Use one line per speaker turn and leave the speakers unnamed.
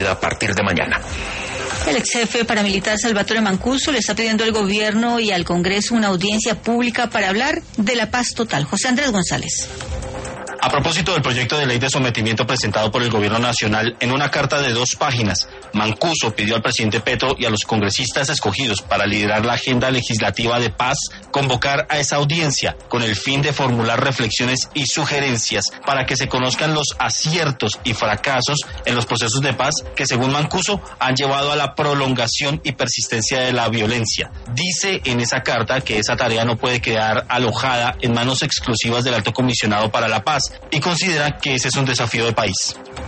a partir de mañana.
El ex jefe paramilitar Salvatore Mancuso le está pidiendo al gobierno y al Congreso una audiencia pública para hablar de la paz total. José Andrés González.
A propósito del proyecto de ley de sometimiento presentado por el Gobierno Nacional, en una carta de 2 páginas, Mancuso pidió al presidente Petro y a los congresistas escogidos para liderar la agenda legislativa de paz convocar a esa audiencia con el fin de formular reflexiones y sugerencias para que se conozcan los aciertos y fracasos en los procesos de paz que, según Mancuso, han llevado a la prolongación y persistencia de la violencia. Dice en esa carta que esa tarea no puede quedar alojada en manos exclusivas del Alto Comisionado para la Paz, y considera que ese es un desafío de país.